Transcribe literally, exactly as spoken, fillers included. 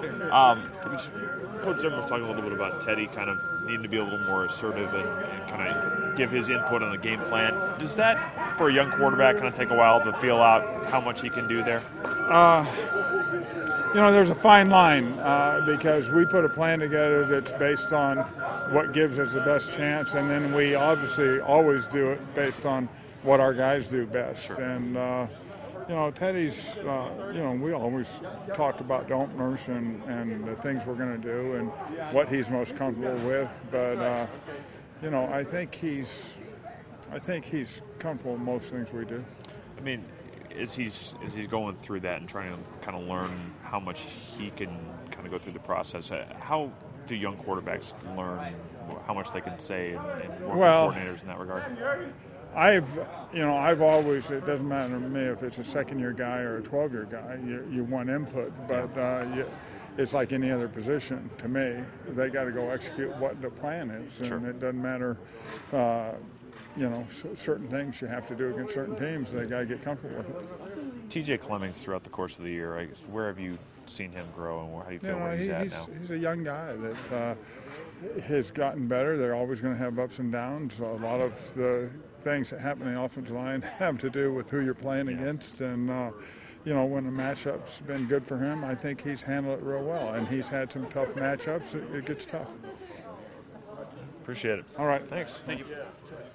Um, Coach Zimmer was talking a little bit about Teddy kind of needing to be a little more assertive and, and kind of give his input on the game plan. Does that, for a young quarterback, kind of take a while to feel out how much he can do there? Uh, you know, there's a fine line uh, because we put a plan together that's based on what gives us the best chance, and then we obviously always do it based on what our guys do best. Sure. And uh, you know, Teddy's, uh, you know, we always talk about the openers and, and the things we're going to do and what he's most comfortable with. But, uh, you know, I think he's, I think he's comfortable with most things we do. I mean, as he's as he's going through that and trying to kind of learn how much he can kind of go through the process, how do young quarterbacks learn how much they can say and, and work well, with coordinators in that regard? I've, you know, I've always, it doesn't matter to me if it's a second-year guy or a twelve-year guy, you, you want input, but uh, you, it's like any other position to me. They got to go execute what the plan is, and Sure. it doesn't matter, uh, you know, certain things you have to do against certain teams, they got to get comfortable with it. T J Clemmings, throughout the course of the year, I guess, where have you seen him grow, and how do you feel You know, where he's he, at he's, now? he's a young guy that uh, has gotten better. They're always going to have ups and downs. A lot of the things that happen in the offensive line have to do with who you're playing Yeah. against. And, uh, you know, when the matchup's been good for him, I think he's handled it real well. And he's had some tough matchups. It, it gets tough. Appreciate it. All right. Thanks. Thank you.